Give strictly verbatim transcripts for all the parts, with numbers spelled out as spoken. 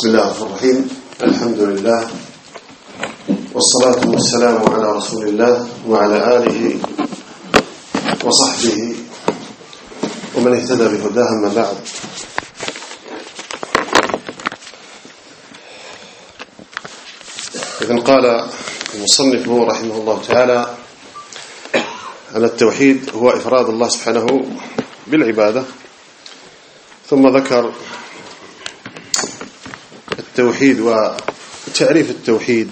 بسم الله الرحمن الرحيم. الحمد لله والصلاة والسلام على رسول الله وعلى آله وصحبه ومن اهتدى بهداه. أما بعد، إذن قال المصنف رحمه الله تعالى أن التوحيد هو إفراد الله سبحانه بالعبادة، ثم ذكر التوحيد وتعريف التوحيد،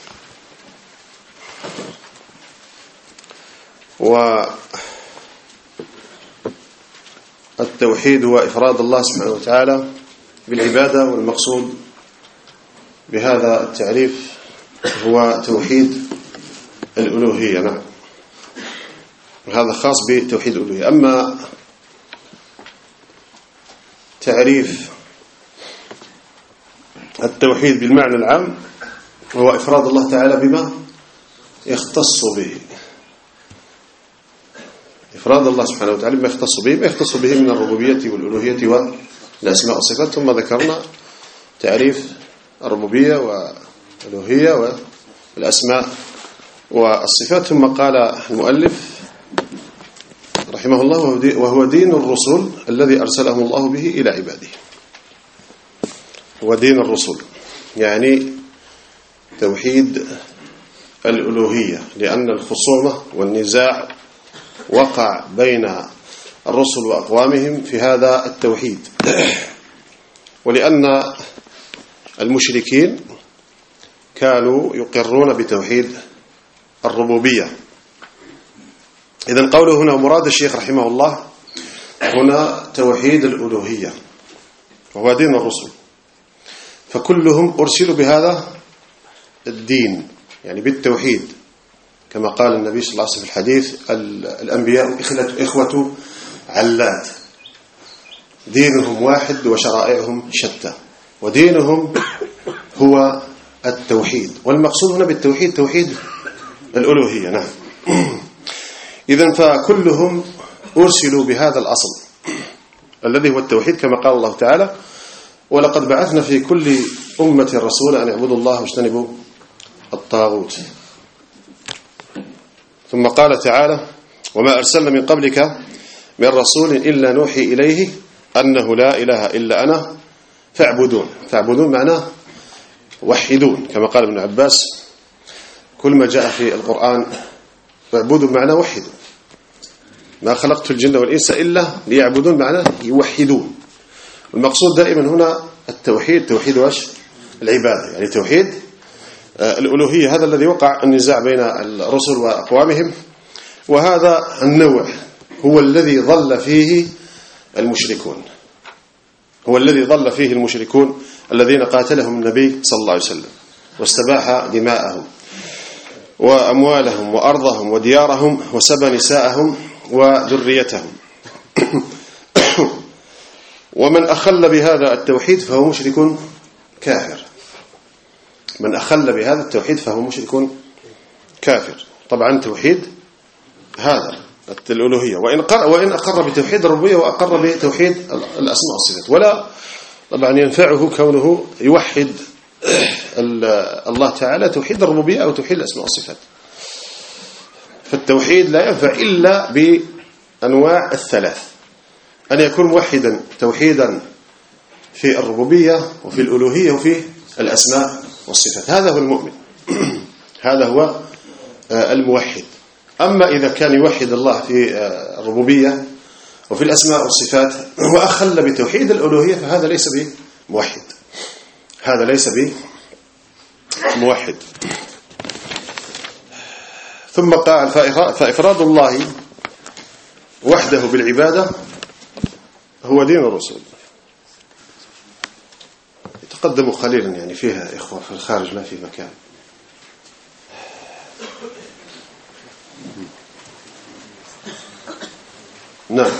والتوحيد هو إفراد الله سبحانه وتعالى بالعبادة، والمقصود بهذا التعريف هو توحيد الألوهية. نعم، وهذا خاص بتوحيد الألوهية. أما تعريف التوحيد بالمعنى العام هو إفراد الله تعالى بما يختص به، إفراد الله سبحانه وتعالى بما يختص به ما يختص به من الربوبية والألوهية والأسماء والصفات. ثم ذكرنا تعريف الربوبية والألوهية والأسماء والصفات. ثم قال المؤلف رحمه الله: وهو دين الرسل الذي أرسله الله به إلى عباده. ودين الرسل يعني توحيد الألوهية، لأن الخصومة والنزاع وقع بين الرسل وأقوامهم في هذا التوحيد، ولأن المشركين كانوا يقرون بتوحيد الربوبية. إذن قوله هنا مراد الشيخ رحمه الله هنا توحيد الألوهية وهو دين الرسل، فكلهم أرسلوا بهذا الدين، يعني بالتوحيد، كما قال النبي صلى الله عليه وسلم في الحديث: الأنبياء إخوة علات، دينهم واحد وشرائعهم شتى، ودينهم هو التوحيد. والمقصود هنا بالتوحيد توحيد الألوهية. نعم. إذن فكلهم أرسلوا بهذا الأصل الذي هو التوحيد، كما قال الله تعالى: ولقد بعثنا في كل أمة رسولا أن يعبدوا الله واجتنبوا الطاغوت. ثم قال تعالى: وما أرسلنا من قبلك من رسول إلا نوحي إليه أنه لا إله إلا أنا فاعبدون. فاعبدون معناه وحدون، كما قال ابن عباس: كل ما جاء في القرآن فاعبدوا معناه وحدوا، ما خلقت الجن والإنس إلا ليعبدون معناه يوحدون. والمقصود دائما هنا التوحيد، توحيد واش العبادة، يعني توحيد الألوهية. هذا الذي وقع النزاع بين الرسل وأقوامهم، وهذا النوع هو الذي ضل فيه المشركون، هو الذي ضل فيه المشركون الذين قاتلهم النبي صلى الله عليه وسلم واستباح دماءهم وأموالهم وأرضهم وديارهم وسبى نساءهم وذريتهم. ومن أخل بهذا التوحيد فهو مشرك كافر. من أخل بهذا التوحيد فهو مشرك كافر. طبعا توحيد هذا الألوهية، وإن وإن أقر بتوحيد الربوبية وأقر بتوحيد الأسماء والصفات، ولا طبعا ينفعه كونه يوحد الله تعالى توحيد الربوبية أو توحيد الأسماء والصفات. فالتوحيد لا ينفع إلا بأنواع الثلاث: أن يكون موحدا توحيدا في الربوبية وفي الألوهية وفي الأسماء والصفات. هذا هو المؤمن، هذا هو الموحد. أما إذا كان يوحد الله في الربوبية وفي الأسماء والصفات وأخل بتوحيد الألوهية فهذا ليس بموحد، هذا ليس بموحد. ثم قال: فإفراد الله وحده بالعبادة هو دين الرسل. يتقدم قليلا، يعني فيها إخوة في الخارج ما في مكان. نعم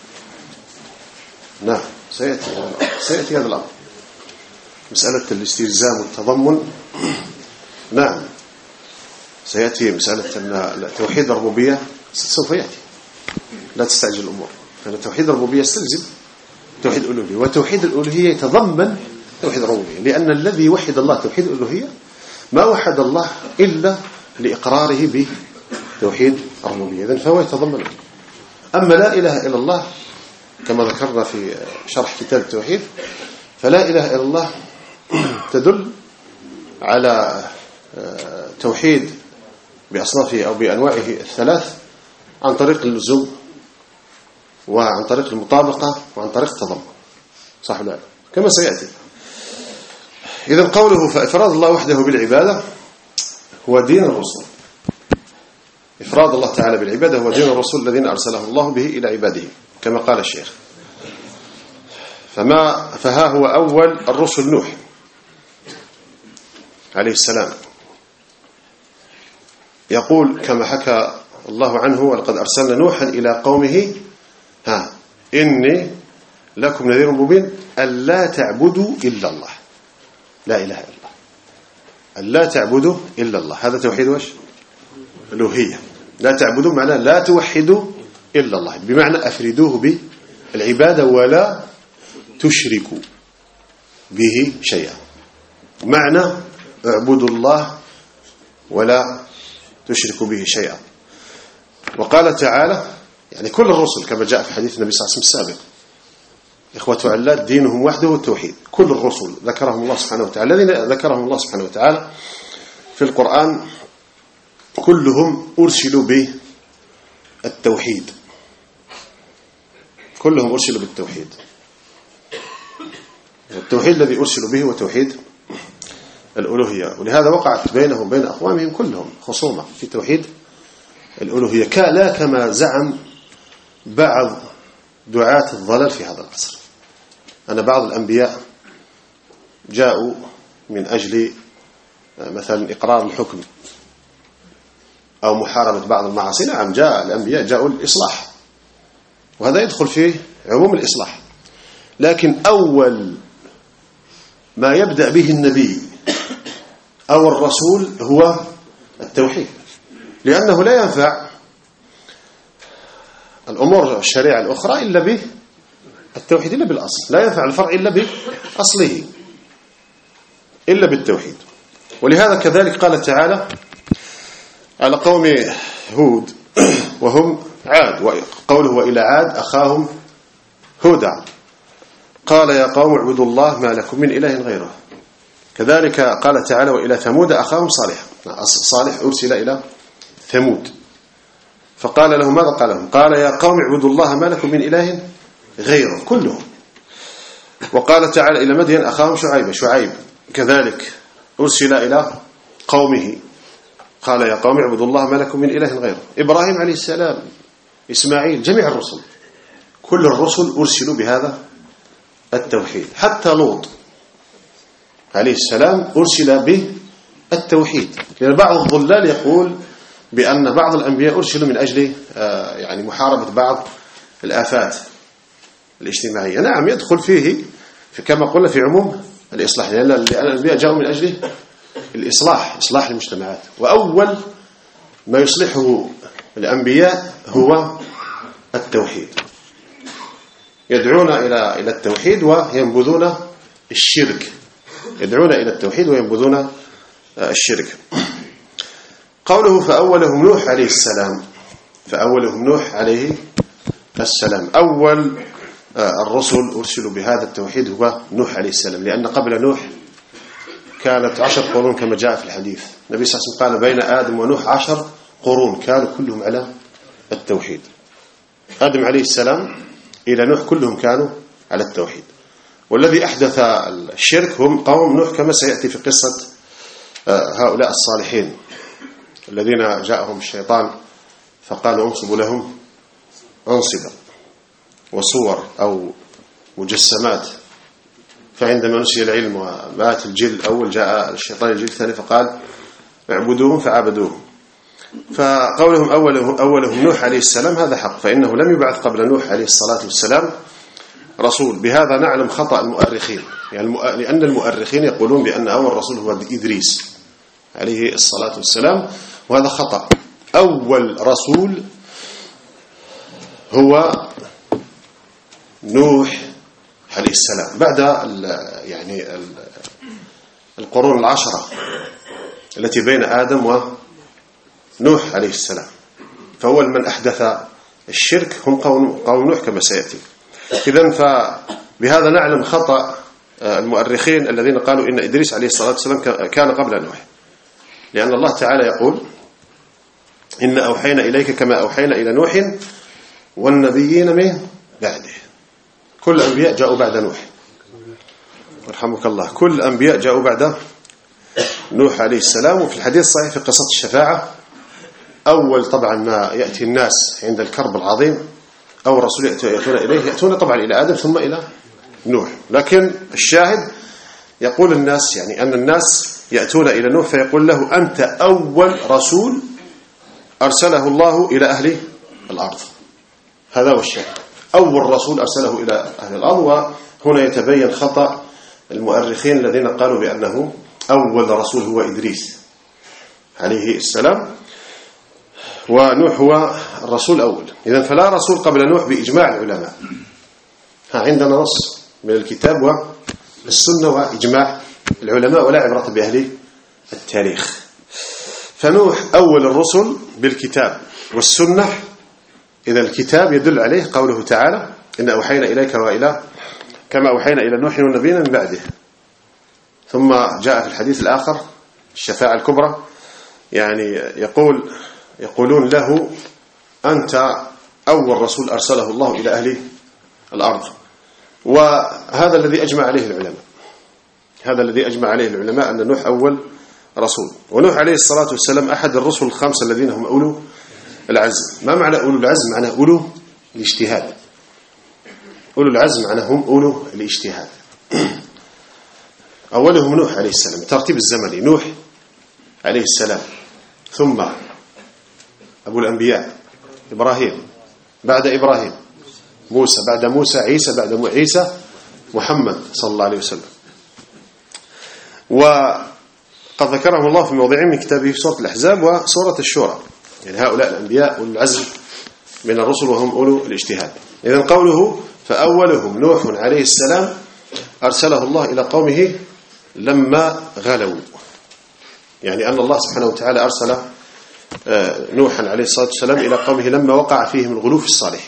نعم سيأتي سيأتي هذا الأمر، مسألة الاستلزام والتضمن. نعم سيأتي مسألة أن توحيد الربوبية سوف يأتي، لا تستعجل الأمور، فإن توحيد الربوبية يستلزم توحيد الألوهية، وتوحيد الألوهية يتضمن توحيد الربوبية، لأن الذي وحد الله توحيد الألوهية ما وحد الله إلا لإقراره بتوحيد الربوبية، إذن فهو يتضمن. أما لا إله إلا الله كما ذكرنا في شرح كتاب التوحيد، فلا إله إلا الله تدل على توحيد بأصنافه أو بأنواعه الثلاث عن طريق اللزوم وعن طريق المطابقة وعن طريق التضمن، صح ولا لا؟ كما سيأتي. إذن قوله فإفراد الله وحده بالعبادة هو دين الرسل، إفراد الله تعالى بالعبادة هو دين الرسل الذين أرسله الله به إلى عباده كما قال الشيخ. فما فها هو أول الرسل نوح عليه السلام، يقول كما حكى الله عنه ولقد أرسلنا نوحا إلى قومه ها إني لكم نذير مبين ألا تعبدوا إلا الله، لا إله إلا الله، ألا تعبدوا إلا الله، هذا توحيد وش؟ الألوهية. لا تعبدوا معناه لا توحدوا إلا الله، بمعنى أفردوه بالعبادة ولا تشركوا به شيئا، معنى اعبدوا الله ولا تشركوا به شيئا. وقال تعالى يعني كل الرسل كما جاء في حديث النبي صلى الله عليه وسلم السابق إخوة علات دينهم وحده التوحيد، كل الرسل ذكرهم الله سبحانه وتعالى، الذين ذكرهم الله سبحانه وتعالى في القرآن كلهم أرسلوا بالتوحيد، كلهم أرسلوا بالتوحيد. التوحيد الذي أرسلوا به هو توحيد الألوهية، ولهذا وقعت بينهم بين أقوامهم كلهم خصومة في توحيد الألوهية، لا كما زعم بعض دعاة الضلال في هذا العصر، أن بعض الأنبياء جاءوا من أجل مثلا إقرار الحكم أو محاربة بعض المعاصي. نعم، جاء الأنبياء جاءوا الإصلاح، وهذا يدخل فيه عموم الإصلاح، لكن أول ما يبدأ به النبي أو الرسول هو التوحيد، لأنه لا ينفع الأمور الشريعة الأخرى إلا به التوحيد، إلا بالأصل، لا ينفع الفرع إلا بأصله إلا بالتوحيد. ولهذا كذلك قال تعالى على قوم هود وهم عاد، وقوله وإلى عاد أخاهم هودا قال يا قوم اعبدوا الله ما لكم من إله غيره. كذلك قال تعالى وإلى ثمود أخاهم صالح، صالح أرسل إلى ثمود فقال لهم ماذا قال لهم؟ قال يا قوم اعبدوا الله ما لكم من إله غيره كلهم. وقال تعالى إلى مدين أخاهم شعيب، شعيب كذلك أرسل إلى قومه قال يا قوم اعبدوا الله ما لكم من إله غيره. إبراهيم عليه السلام، إسماعيل، جميع الرسل كل الرسل أرسلوا بهذا التوحيد، حتى لوط عليه السلام أرسل بالتوحيد، لأن بعض الضلال يقول بأن بعض الأنبياء أرسلوا من أجل يعني محاربة بعض الآفات الاجتماعية. نعم، يدخل فيه في كما قلنا في عموم الإصلاح، لأن الأنبياء جاءوا من أجل الإصلاح، إصلاح المجتمعات، وأول ما يصلحه الأنبياء هو التوحيد، يدعون إلى إلى التوحيد وينبذون الشرك، يدعون إلى التوحيد وينبذون الشرك. قوله فأولهم نوح عليه السلام، فأولهم نوح عليه السلام، أول الرسل أرسلوا بهذا التوحيد هو نوح عليه السلام، لأن قبل نوح كانت عشر قرون كما جاء في الحديث، النبي صلى الله عليه وسلم قال بين آدم ونوح عشر قرون كانوا كلهم على التوحيد. آدم عليه السلام إلى نوح كلهم كانوا على التوحيد، والذي أحدث الشرك هم قوم نوح كما سيأتي في قصة هؤلاء الصالحين الذين جاءهم الشيطان فقالوا انصبوا لهم أنصبا وصور أو مجسمات، فعندما نسي العلم ومات الجيل الأول جاء الشيطان الجيل الثاني فقال اعبدوهم فعبدوهم. فقولهم أولهم, أولهم نوح عليه السلام هذا حق، فإنه لم يبعث قبل نوح عليه الصلاة والسلام رسول. بهذا نعلم خطأ المؤرخين، يعني لأن المؤرخين يقولون بأن أول رسول هو إدريس عليه الصلاة والسلام، وهذا خطأ. أول رسول هو نوح عليه السلام بعد يعني القرون العشرة التي بين آدم ونوح عليه السلام. فأول من أحدث الشرك هم قوم نوح كما سيأتي. إذن فبهذا نعلم خطأ المؤرخين الذين قالوا إن إدريس عليه الصلاة والسلام كان قبل نوح، لأن الله تعالى يقول إن أوحينا إليك كما أوحينا إلى نوح والنبيين من بعده. كل الأنبياء جاءوا بعد نوح، ورحمك الله، كل الأنبياء جاءوا بعد نوح عليه السلام. وفي الحديث الصحيح في قصة الشفاعة أول طبعا ما يأتي الناس عند الكرب العظيم أو رسول يأتون إليه يأتون طبعا إلى آدم ثم إلى نوح، لكن الشاهد يقول الناس يعني أن الناس يأتون إلى نوح فيقول له أنت أول رسول أرسله الله إلى أهل الأرض. هذا هو الشاهد، أول رسول أرسله إلى أهل الأرض. وهنا يتبين خطأ المؤرخين الذين قالوا بأنه أول رسول هو إدريس عليه السلام ونوح هو الرسول الأول. إذن فلا رسول قبل نوح بإجماع العلماء. ها عندنا نص من الكتاب والسنة وإجماع العلماء ولا عبرة بأهل التاريخ. فنوح أول الرسل بالكتاب والسنة. إذا الكتاب يدل عليه قوله تعالى إن أوحينا إليك وإلى كما أوحينا إلى نوح والنبيين من بعده. ثم جاء في الحديث الآخر الشفاعة الكبرى، يعني يقول يقولون له أنت أول رسول أرسله الله إلى أهل الأرض. وهذا الذي أجمع عليه العلماء، هذا الذي أجمع عليه العلماء أن نوح أول رسول. ونوح عليه الصلاة والسلام أحد الرسل الخمسة الذين هم أولو العزم. ما معنى أولو العزم؟ معنى أولو الاجتهاد. أولو العزم معنى هم أولو الاجتهاد. أولهم نوح عليه السلام، ترتيب الزمني نوح عليه السلام، ثم أبو الأنبياء إبراهيم، بعد إبراهيم موسى، بعد موسى عيسى، بعد عيسى محمد صلى الله عليه وسلم. وقد ذكرهم الله في موضعين من كتابه في سورة الأحزاب وسورة الشورى، يعني هؤلاء الأنبياء أولو العزم من الرسل وهم أولو الاجتهاد. إذن قوله فأولهم نوح عليه السلام أرسله الله إلى قومه لما غلوا، يعني أن الله سبحانه وتعالى أرسل نوحا عليه الصلاة والسلام إلى قومه لما وقع فيهم الغلو في الصالحين.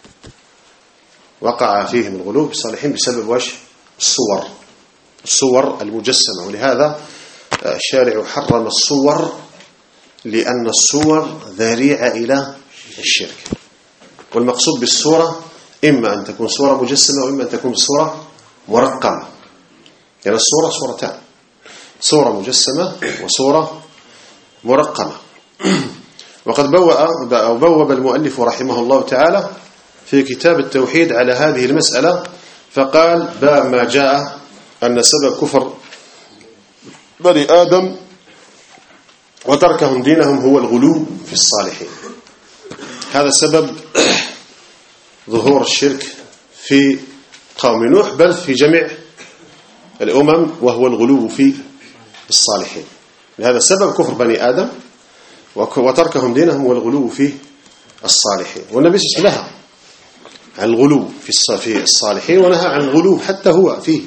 وقع فيهم الغلو في الصالحين بسبب وش؟ الصور، الصور المجسمة. ولهذا الشارع حرم الصور لأن الصور ذريعة إلى الشرك. والمقصود بالصورة إما أن تكون صورة مجسمة وإما أن تكون صورة مرقمة. يعني الصورة صورتان، صورة مجسمة وصورة مرقمة. وقد بوب المؤلف رحمه الله تعالى في كتاب التوحيد على هذه المسألة فقال باب ما جاء أن سبب كفر بني آدم وتركهم دينهم هو الغلو في الصالحين. هذا سبب ظهور الشرك في قوم نوح بل في جميع الأمم، وهو الغلو في الصالحين. لهذا سبب كفر بني آدم وتركهم دينهم هو الغلو في الصالحين. والنبي صلى الله عليه وسلم نهى عن الغلو في الصالحين ونهى عن الغلو حتى هو فيه.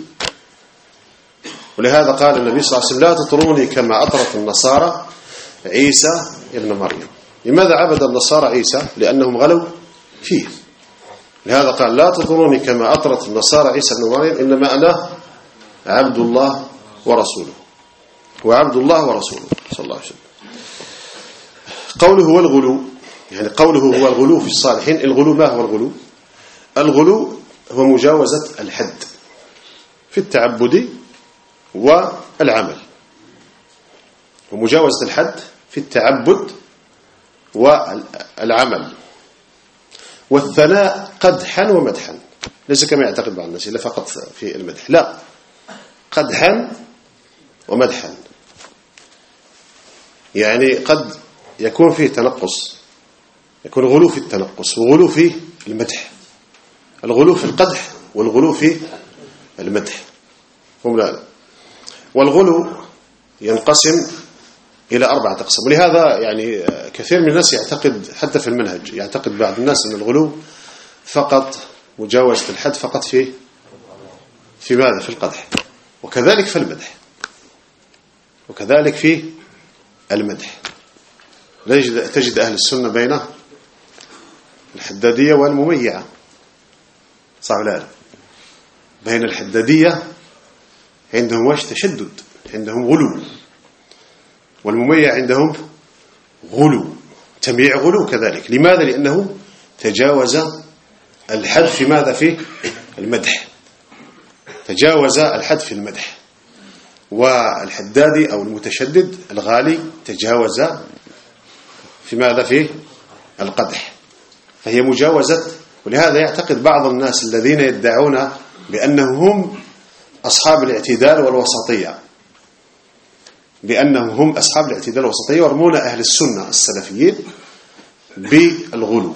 ولهذا قال النبي صلى الله عليه وسلم لا تطروني كما أطرت النصارى عيسى ابن مريم. لماذا عبد النصارى عيسى؟ لأنهم غلوا فيه. لهذا قال لا تطروني كما أطرت النصارى عيسى ابن مريم إنما أنا عبد الله ورسوله، وعبد الله ورسوله صلى الله عليه وسلم. قوله هو الغلو، يعني قوله هو الغلو في الصالحين. الغلو ما هو الغلو؟ الغلو هو مجاوزة الحد في التعبد والعمل، ومجاوزة الحد في التعبد والعمل، والثناء قدحا ومدحا، ليس كما يعتقد بعض الناس إلا فقط في المدح، لا، قدحا ومدحا. يعني قد يكون فيه تنقص، يكون غلو في التنقص وغلو في المدح، الغلو في القدح والغلو في المدح هم لا. والغلو ينقسم إلى أربعة أقسام. ولهذا يعني كثير من الناس يعتقد حتى في المنهج يعتقد بعض الناس أن الغلو فقط مجاوزة الحد فقط في في ماذا؟ في القدح. وكذلك في المدح، وكذلك في المدح. تجد أهل السنة بين الحدادية والمميعة، صح ولا لا؟ بين الحدادية عندهم وش تشدد، عندهم غلو، والمميع عندهم غلو، تمييع غلو كذلك. لماذا؟ لأنه تجاوز الحد في ماذا؟ في المدح، تجاوز الحد في المدح. والحدادي أو المتشدد الغالي تجاوز في ماذا؟ في القدح. فهي مجاوزة. ولهذا يعتقد بعض الناس الذين يدعون بأنهم هم أصحاب الاعتدال والوسطية، بأنهم هم أصحاب الاعتدال والوسطية، يرمون أهل السنة السلفيين بالغلو.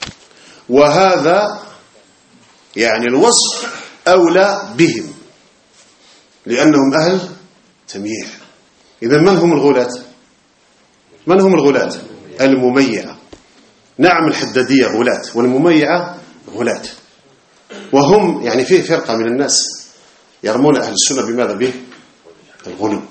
وهذا يعني الوصف أولى بهم لأنهم أهل تمييع. إذن من هم الغلاة؟ من هم الغلاة؟ المميعة. نعم الحدادية غلاة والمميعة غلاة. وهم يعني فيه فرقة من الناس يرمون أهل السنة بماذا؟ به الغلو.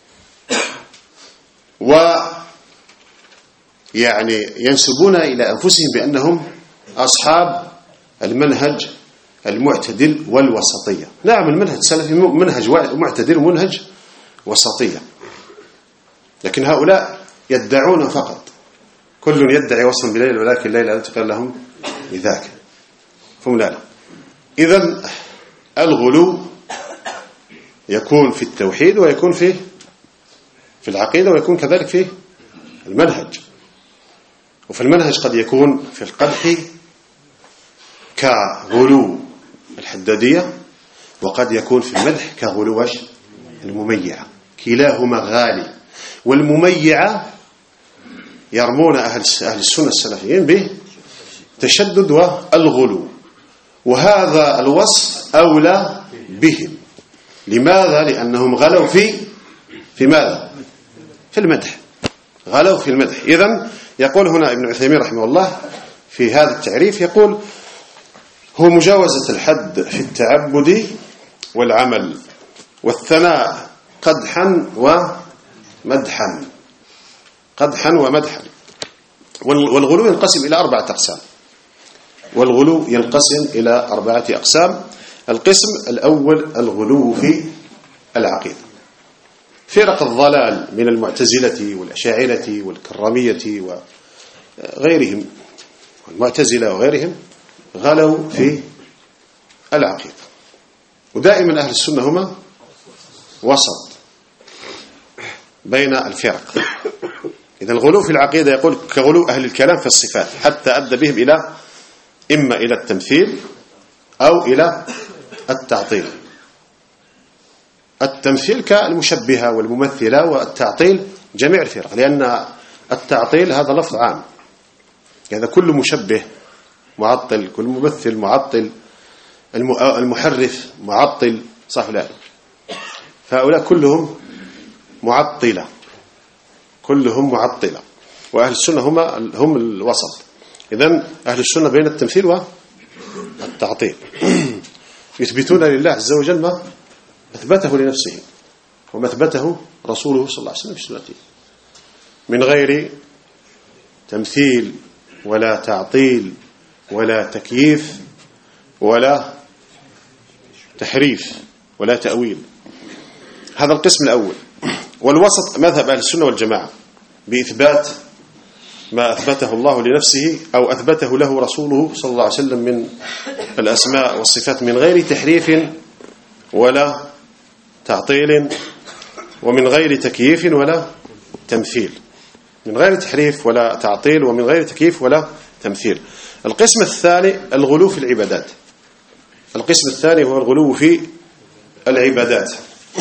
ويعني ينسبون إلى أنفسهم بأنهم أصحاب المنهج المعتدل والوسطية. نعم المنهج السلفي منهج معتدل ومنهج وسطية، لكن هؤلاء يدعون فقط، كل يدعي وصفا بليل ولكن الليل لا تقل لهم بذاك، فهم لا لا. إذن الغلو يكون في التوحيد ويكون في في العقيدة ويكون كذلك في المنهج. وفي المنهج قد يكون في القدح كغلو الحدادية، وقد يكون في المدح كغلو المميعة. كلاهما غالي. والمميعة يرمون أهل أهل السنة السلفيين به تشدد والغلو، وهذا الوصف أولى بهم. لماذا؟ لأنهم غلوا في في ماذا؟ في المدح، غلوا في المدح. إذن يقول هنا ابن عثيمين رحمه الله في هذا التعريف، يقول هو مجاوزة الحد في التعبد والعمل والثناء قدحا ومدحا، قدحا ومدحا. والغلو ينقسم إلى أربعة أقسام، والغلو ينقسم إلى أربعة أقسام. القسم الأول الغلو في العقيدة. فرق الضلال من المعتزلة والأشاعرة والكرامية وغيرهم، المعتزلة وغيرهم، غلوا في العقيدة. ودائما أهل السنة هما وسط بين الفرق. إذا الغلو في العقيدة يقول كغلو أهل الكلام في الصفات، حتى أدى بهم إلى إما إلى التمثيل أو إلى التعطيل. التمثيل كالمشبهة والممثلة، والتعطيل جميع الفرق، لأن التعطيل هذا لفظ عام، هذا كل مشبه معطل، كل ممثل معطل، المحرف معطل، صح لا؟ فهؤلاء كلهم معطلة، كلهم معطلة. وأهل السنة هم هم الوسط. إذن أهل السنة بين التمثيل والتعطيل، يثبتون لله عز وجل ما أثبته لنفسه وما أثبته رسوله صلى الله عليه وسلم في سنته، من غير تمثيل ولا تعطيل ولا تكييف ولا تحريف ولا تأويل. هذا القسم الأول. والوسط مذهب أهل السنة والجماعة بإثبات ما أثبته الله لنفسه أو أثبته له رسوله صلى الله عليه وسلم من الأسماء والصفات، من غير تحريف ولا تعطيل، ومن غير تكييف ولا تمثيل، من غير تحريف ولا تعطيل، ومن غير تكييف ولا تمثيل. القسم الثاني الغلو في العبادات. القسم الثاني هو الغلو في العبادات،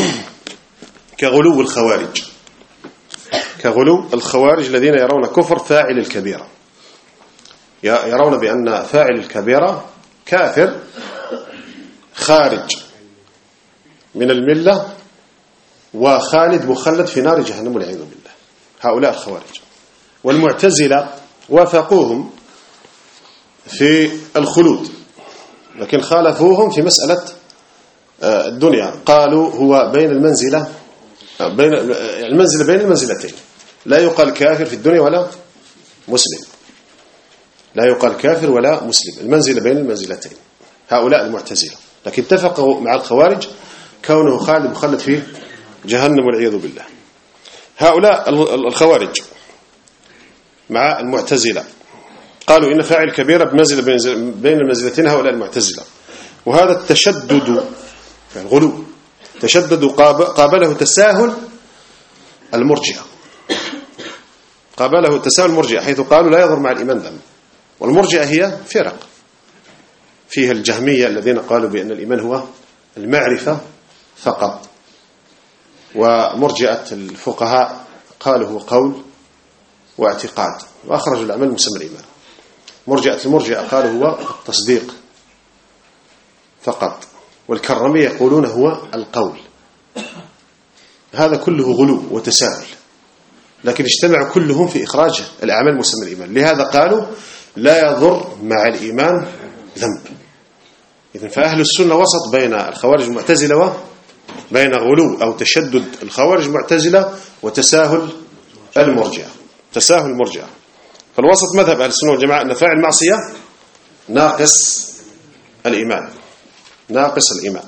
كغلو الخوارج، كغلو الخوارج الذين يرون كفر فاعل الكبيرة، يرون بأن فاعل الكبيرة كافر خارج من الملة وخالد مخلد في نار جهنم والعياذ بالله. هؤلاء الخوارج. والمعتزلة وافقوهم في الخلود، لكن خالفوهم في مسألة الدنيا قالوا هو بين المنزلة بين المنزلة بين المنزلتين، لا يقال كافر في الدنيا ولا مسلم، لا يقال كافر ولا مسلم، المنزلة بين المنزلتين. هؤلاء المعتزلة، لكن اتفقوا مع الخوارج كونه خالد مخلد في جهنم والعياذ بالله. هؤلاء الخوارج مع المعتزلة قالوا إن فاعل كبيرة بمنزلة بين المنزلتين هؤلاء المعتزلة، وهذا التشدد الغلو تشدد قابله تساهل المرجئة، قابله تساهل المرجئة حيث قالوا لا يضر مع الإيمان ذنب. والمرجئة هي فرق، فيها الجهمية الذين قالوا بأن الإيمان هو المعرفة فقط، ومرجئة الفقهاء قالوا هو قول واعتقاد، وأخرجوا العمل مسمى الإيمان. مرجئة المرجئة قالوا هو التصديق فقط، والكرمية يقولون هو القول. هذا كله غلو وتساهل، لكن اجتمعوا كلهم في إخراج الأعمال مسمى الإيمان. لهذا قالوا لا يضر مع الإيمان ذنب. إذن فأهل السنة وسط بين الخوارج المعتزلة وبين غلو أو تشدد الخوارج المعتزلة وتساهل المرجئة، تساهل المرجئة. فالوسط مذهب أهل السنة والجماعة أن فاعل المعصية ناقص الإيمان، ناقص الإيمان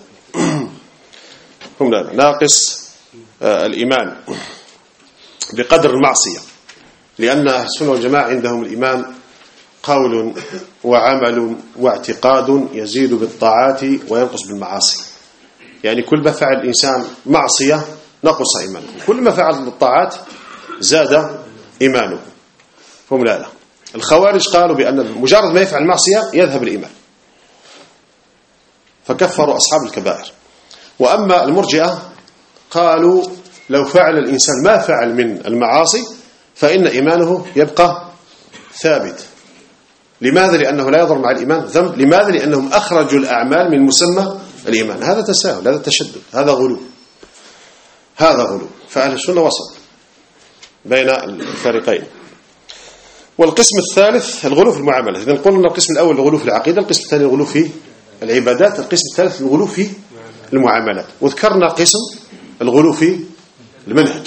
هم لا ناقص الإيمان بقدر المعصية، لأن أهل السنة والجماعة عندهم الإيمان قول وعمل واعتقاد يزيد بالطاعات وينقص بالمعاصي. يعني كل ما فعل الإنسان معصية نقص إيمانه، كل ما فعل بالطاعات زاد إيمانه. هم لا لا الخوارج قالوا بأن مجرد ما يفعل معصية يذهب الإيمان، فكفروا أصحاب الكبائر. وأما المرجئة قالوا لو فعل الإنسان ما فعل من المعاصي فإن إيمانه يبقى ثابت. لماذا؟ لأنه لا يضر مع الإيمان ذنب. لماذا؟ لأنهم أخرجوا الأعمال من مسمى الإيمان. هذا تساهل، هذا تشدد، هذا غلو، هذا غلو. فأهل السنة وسط بين الفريقين. والقسم الثالث الغلو في المعاملة. إذن قلنا القسم الأول الغلو في العقيدة، القسم الثاني الغلو في العبادات، القسم الثالث الغلو في المعاملات. وذكرنا قسم الغلو في المنهج،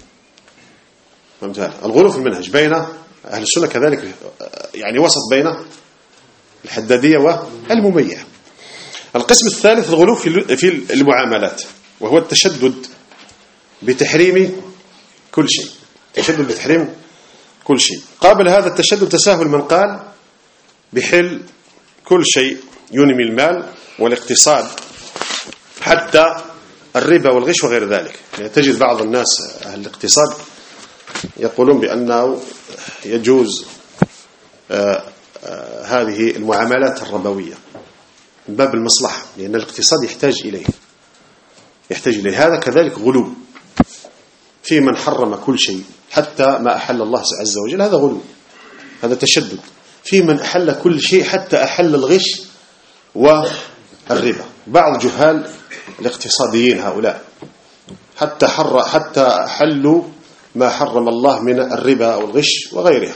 الغلو في المنهج بين أهل السنة كذلك، يعني وسط بين الحدادية والممية. القسم الثالث الغلو في المعاملات، وهو التشدد بتحريم كل شيء، تشدد بتحريم كل شيء. قابل هذا التشدد تساهل من قال بحل كل شيء ينمي المال والاقتصاد حتى الربا والغش وغير ذلك. يعني تجد بعض الناس أهل الاقتصاد يقولون بأنه يجوز آآ آآ هذه المعاملات الربوية من باب المصلحة، لأن الاقتصاد يحتاج إليه يحتاج إليه هذا كذلك غلو في من حرم كل شيء حتى ما أحل الله عز وجل، هذا غلو، هذا تشدد. في من أحل كل شيء حتى أحل الغش والربا. بعض جهال الاقتصاديين هؤلاء حتى حر حتى أحلوا ما حرم الله من الربا أو الغش وغيرها.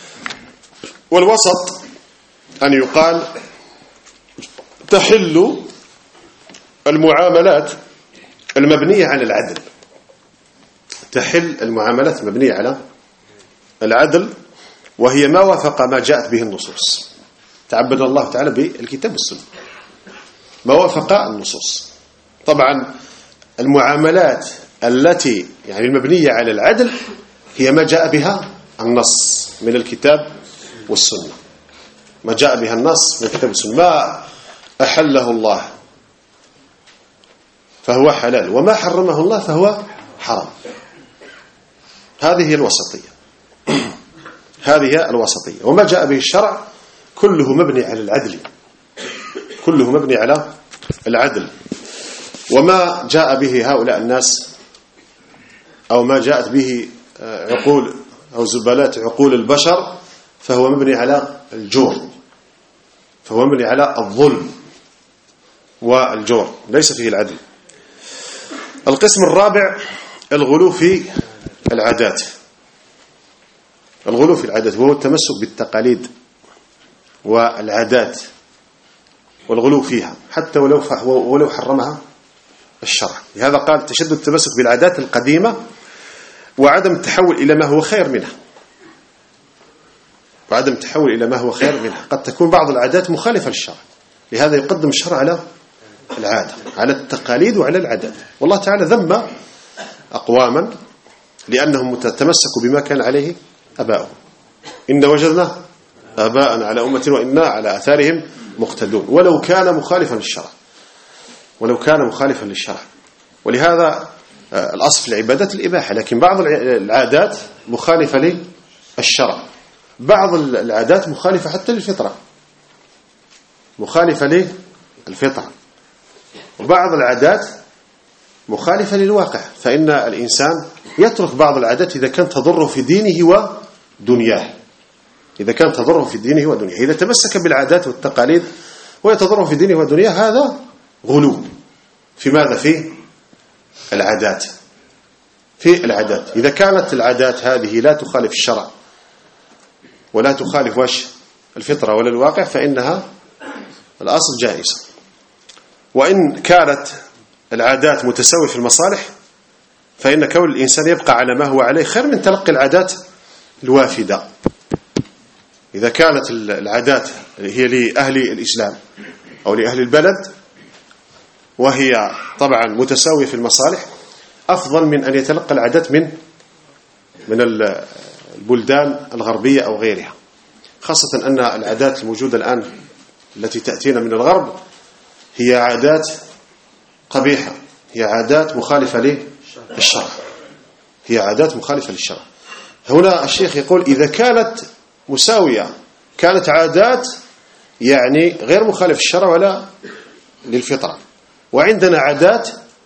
والوسط أن يقال تحل المعاملات المبنية على العدل، تحل المعاملات المبنية على العدل، وهي ما وافق ما جاءت به النصوص. تعبد الله تعالى بالكتاب والسنة، ما وافق النصوص. طبعا المعاملات التي يعني المبنية على العدل هي ما جاء بها النص من الكتاب والسنة، ما جاء بها النص من الكتاب والسنة. ما أحله الله فهو حلال، وما حرمه الله فهو حرام. هذه هي الوسطية، هذه هي الوسطية. وما جاء به الشرع كله مبني على العدل، كله مبني على العدل. وما جاء به هؤلاء الناس أو ما جاءت به عقول أو زبالات عقول البشر فهو مبني على الجور، فهو مبني على الظلم والجور، ليس فيه العدل. القسم الرابع الغلو في العادات، الغلو في العادات وهو التمسك بالتقاليد والعادات والغلو فيها حتى ولو ولو حرمها الشرع. لهذا قال تشدد التمسك بالعادات القديمة وعدم التحول إلى ما هو خير منها وعدم التحول إلى ما هو خير منها. قد تكون بعض العادات مخالفة للشرع، لهذا يقدم الشرع على العادة، على التقاليد وعلى العادات. والله تعالى ذم أقواما لأنهم تمسكوا بما كان عليه أباؤهم. إن وجدنا آباءنا على أمة وإنا على آثارهم مقتدون، ولو كان مخالفا للشرع ولو كان مخالفا للشرع. ولهذا الأصل في العبادات الإباحة، لكن بعض العادات مخالفة للشرع، بعض العادات مخالفة حتى للفطرة، مخالفة للفطرة، وبعض العادات مخالفة للواقع. فإن الإنسان يترك بعض العادات إذا كان تضره في دينه ودنياه إذا كان تضره في دينه ودنياه إذا تمسك بالعادات والتقاليد ويتضره في دينه ودنياه، هذا غلو في ماذا؟ في العادات في العادات إذا كانت العادات هذه لا تخالف الشرع ولا تخالف وش الفطرة ولا الواقع فإنها الأصل جائزة. وإن كانت العادات متساوية في المصالح فإن كون الإنسان يبقى على ما هو عليه خير من تلقي العادات الوافدة. إذا كانت العادات هي لأهل الإسلام أو لأهل البلد وهي طبعا متساوية في المصالح، أفضل من أن يتلقى العادات من من البلدان الغربية أو غيرها، خاصة أن العادات الموجودة الآن التي تأتينا من الغرب هي عادات قبيحة، هي عادات مخالفة للشرع هي عادات مخالفة للشرع. هنا الشيخ يقول إذا كانت مساوية، كانت عادات يعني غير مخالفة للشرع ولا للفطرة، وعندنا عادات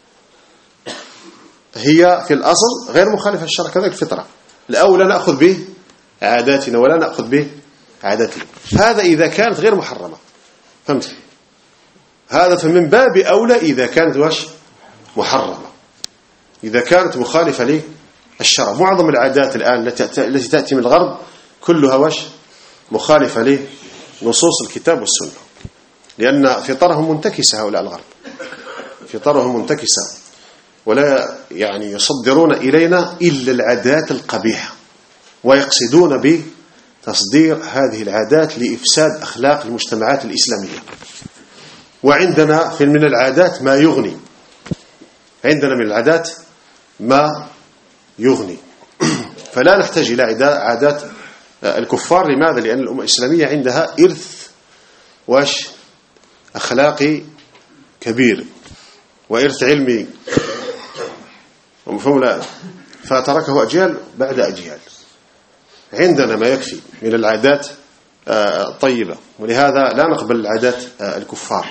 هي في الأصل غير مخالفة للشرع كذلك الفطرة، الأولى نأخذ به عاداتنا ولا نأخذ به عاداتنا. هذا إذا كانت غير محرمة، فهمت؟ هذا فمن باب أولى إذا كانت وش محرمة، إذا كانت مخالفة للشرع. معظم العادات الآن التي تأتي من الغرب كلها وش مخالفة لنصوص الكتاب والسنة، لأن فطرهم منتكسة. هؤلاء الغرب فطرهم منتكسة ولا يعني يصدرون إلينا إلا العادات القبيحة، ويقصدون بتصدير هذه العادات لإفساد أخلاق المجتمعات الإسلامية. وعندنا في من العادات ما يغني، عندنا من العادات ما يغني فلا نحتاج إلى عادات الكفار. لماذا؟ لأن الأمة الإسلامية عندها إرث واش أخلاقي كبير وإرث علمي ومفهوم لا، فتركه أجيال بعد أجيال. عندنا ما يكفي من العادات الطيبة، ولهذا لا نقبل العادات الكفار.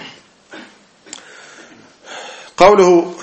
قوله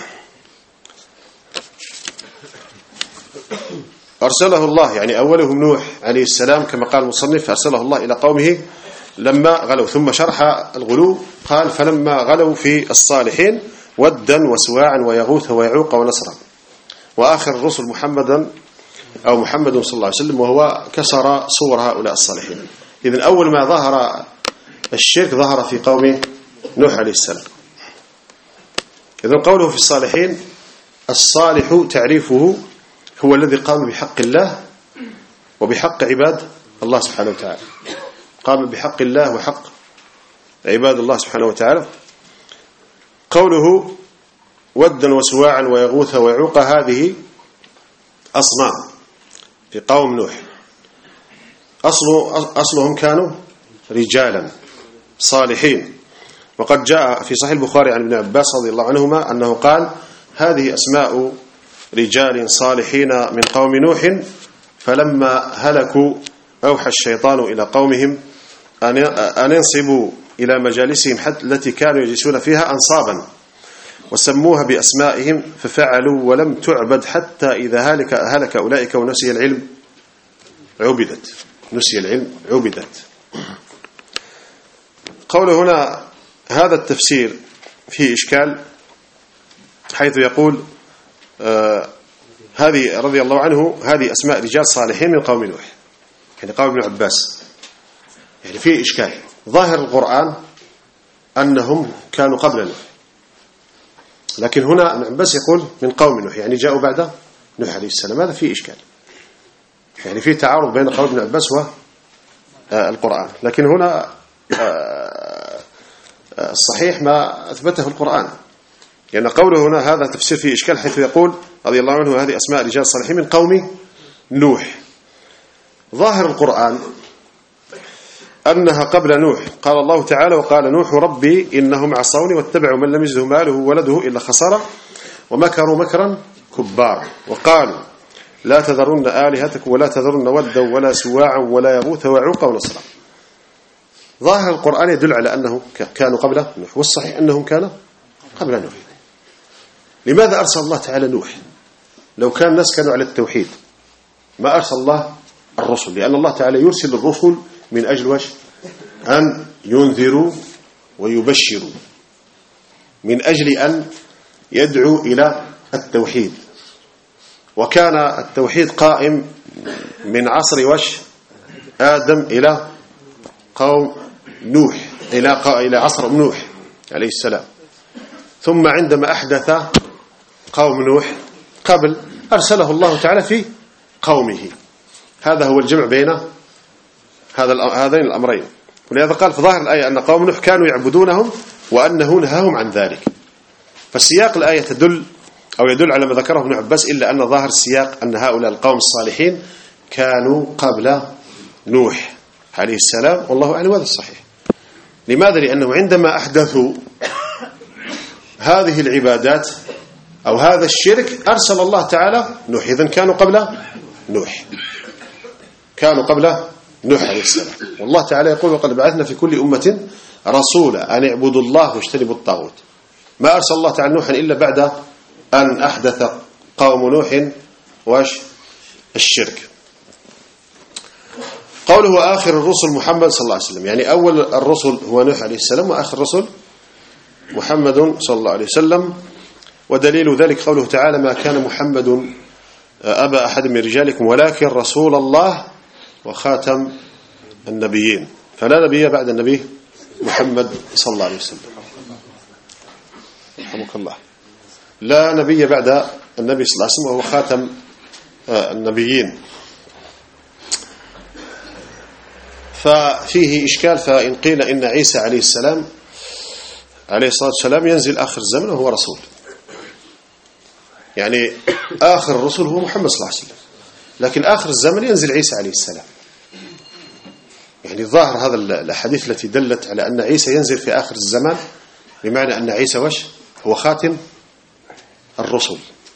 أرسله الله، يعني أولهم نوح عليه السلام كما قال المصنف، أرسله الله إلى قومه لما غلوا، ثم شرح الغلو قال فلما غلوا في الصالحين ودا وسواعا ويغوث ويعوق ونسرا. وآخر الرسل محمدا أو محمد صلى الله عليه وسلم، وهو كسر صور هؤلاء الصالحين. إذن أول ما ظهر الشرك ظهر في قوم نوح عليه السلام. إذن قوله في الصالحين، الصالح تعريفه هو الذي قام بحق الله وبحق عباد الله سبحانه وتعالى، قام بحق الله وحق عباد الله سبحانه وتعالى. قوله ودا وسواعا ويغوث ويعوق، هذه أصنام في قوم نوح، أصل أصلهم كانوا رجالا صالحين. وقد جاء في صحيح البخاري عن ابن عباس رضي الله عنهما أنه قال هذه أسماء رجال صالحين من قوم نوح، فلما هلكوا أوحى الشيطان إلى قومهم أن ينصبوا إلى مجالسهم التي كانوا يجلسون فيها أنصابا، وسموها بأسمائهم ففعلوا، ولم تعبد حتى إذا هلك هلك أولئك ونسي العلم عبدت نسي العلم عبدت. قوله هنا هذا التفسير فيه إشكال، حيث يقول آه هذه رضي الله عنه هذه أسماء رجال صالحين من قوم نوح، يعني قوم ابن عباس، يعني فيه إشكال. ظاهر القرآن أنهم كانوا قبل نوح، لكن هنا ابن عباس يقول من قوم نوح، يعني جاءوا بعد نوح عليه السلام. هذا فيه إشكال، يعني فيه تعارض بين قول ابن عباس والقرآن. لكن هنا الصحيح ما أثبته القرآن، لأن يعني قوله هنا هذا تفسير فيه إشكال، حيث يقول رضي الله عنه هذه أسماء رجال صالحين من قوم نوح. ظاهر القرآن أنها قبل نوح. قال الله تعالى وقال نوح ربي إنهم عصوني واتبعوا من لم يزده ماله وولده إلا خسارة ومكروا مكرا كبارا وقالوا لا تذرن آلهتكم ولا تذرن ودا ولا سواعا ولا يغوث ويعوق ونسرا. ظاهر القرآن يدل على أنه كانوا قبل نوح، والصحيح أنهم كانوا قبل نوح. لماذا أرسل الله تعالى نوح؟ لو كان الناس كانوا على التوحيد ما أرسل الله الرسل، لأن الله تعالى يرسل الرسل من أجل وش؟ أن ينذروا ويبشروا، من أجل أن يدعو إلى التوحيد. وكان التوحيد قائم من عصر وش؟ آدم إلى قوم نوح، إلى إلى عصر نوح عليه السلام. ثم عندما أحدث قوم نوح قبل أرسله الله تعالى في قومه. هذا هو الجمع بين هذا هذين الأمرين. ولهذا قال في ظاهر الآية أن قوم نوح كانوا يعبدونهم وأنه نهاهم عن ذلك. فالسياق الآية تدل أو يدل على ما ذكره ابن عباس، إلا أن ظاهر السياق أن هؤلاء القوم الصالحين كانوا قبل نوح عليه السلام، والله أعلم هذا الصحيح. لماذا؟ لأنه عندما أحدثوا هذه العبادات أو هذا الشرك أرسل الله تعالى نوح. إذن كانوا قبل نوح، كانوا قبل نوح عليه السلام. والله تعالى يقول وقد بعثنا في كل أمة رسولا أن اعبدوا الله واجتنبوا الطاغوت. ما أرسل الله تعالى نوحا إلا بعد أن أحدث قوم نوح واش الشرك. قوله آخر الرسل محمد صلى الله عليه وسلم، يعني أول الرسل هو نوح عليه السلام وآخر الرسل محمد صلى الله عليه وسلم. ودليل ذلك قوله تعالى ما كان محمد أبا أحد من رجالكم ولكن رسول الله وخاتم النبيين. فلا نبي بعد النبي محمد صلى الله عليه وسلم، رحمك الله. لا نبي بعد النبي صلى الله عليه وسلم وهو خاتم النبيين. ففيه إشكال، فإن قيل إن عيسى عليه السلام عليه الصلاة والسلام ينزل آخر الزمن وهو رسول، يعني آخر الرسل هو محمد صلى الله عليه وسلم، لكن آخر الزمن ينزل عيسى عليه السلام. يعني ظاهر هذا الأحاديث التي دلت على أن عيسى ينزل في آخر الزمان، بمعنى أن عيسى وش هو خاتم الرسل،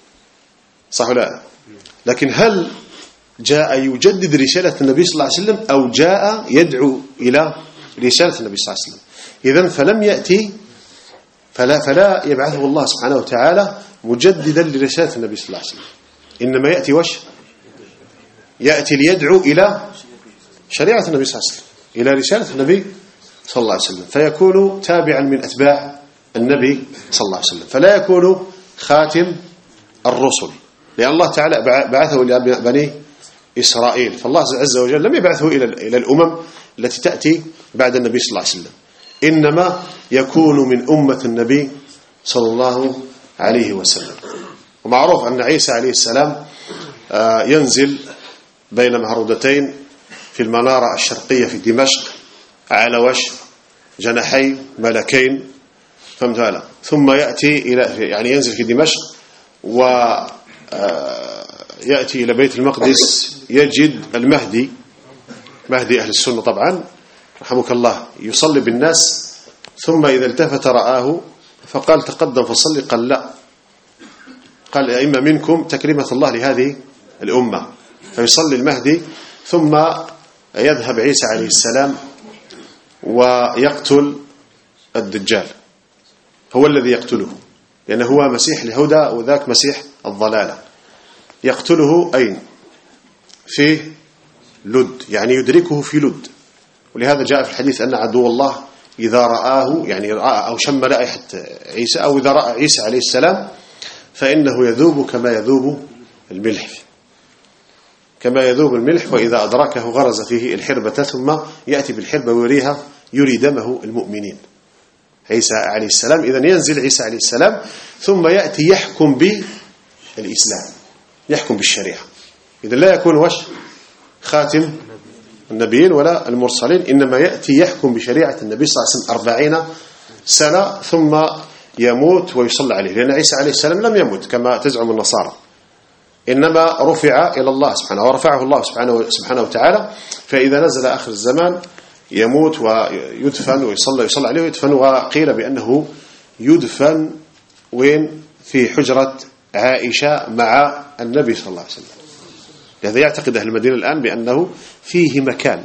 صح ولا لا؟ لكن هل جاء يجدد رسالة النبي صلى الله عليه وسلم أو جاء يدعو إلى رسالة النبي صلى الله عليه وسلم؟ إذن فلم يأتي فلا, فلا يبعثه الله سبحانه وتعالى مجددا لرسالة النبي صلى الله عليه وسلم، إنما يأتي وش يأتي ليدعو إلى شريعة النبي صلى الله عليه وسلم، إلى رسالة النبي صلى الله عليه وسلم، فيكون تابعا من أتباع النبي صلى الله عليه وسلم، فلا يكون خاتم الرسل، لأن الله تعالى بعثه إلى بني إسرائيل، فالله عز وجل لم يبعثه إلى إلى الأمم التي تأتي بعد النبي صلى الله عليه وسلم، إنما يكون من أمة النبي صلى الله عليه وسلم. ومعروف أن عيسى عليه السلام ينزل بين مهرودتين في المنارة الشرقية في دمشق على وش جناحي ملكين، فهمت هذا؟ ثم يأتي إلى يعني ينزل في دمشق ويأتي إلى بيت المقدس، يجد المهدي مهدي أهل السنة طبعا رحمك الله يصلي بالناس، ثم إذا التفت رآه فقال تقدم فصلي، قال لا، قال أئمة منكم تكريمة الله لهذه الأمة، فيصلي المهدي ثم يذهب عيسى عليه السلام ويقتل الدجال، هو الذي يقتله لأنه هو مسيح الهدى وذاك مسيح الضلالة. يقتله أين؟ في لد، يعني يدركه في لد. ولهذا جاء في الحديث أن عدو الله إذا رآه يعني رأى أو شم رائحة عيسى أو إذا رأى عيسى عليه السلام فإنه يذوب كما يذوب الملح، كما يذوب الملح، وإذا أدركه غرز فيه الحربة ثم يأتي بالحربة ويريها يري دمه المؤمنين. عيسى عليه السلام. إذن ينزل عيسى عليه السلام ثم يأتي يحكم بالإسلام، يحكم بالشريعة. إذن لا يكون وش خاتم النبيين ولا المرسلين، إنما يأتي يحكم بشريعة النبي صلى الله عليه وسلم أربعين سنة ثم يموت ويصلى عليه، لأن عيسى عليه السلام لم يمت كما تزعم النصارى، إنما رفع إلى الله سبحانه، ورفعه الله سبحانه, سبحانه وتعالى. فإذا نزل آخر الزمان يموت ويدفن ويصلى يصلى عليه ويدفن. وقيل بأنه يدفن وين؟ في حجرة عائشة مع النبي صلى الله عليه وسلم. لهذا يعتقد أهل المدينة الآن بأنه فيه مكان،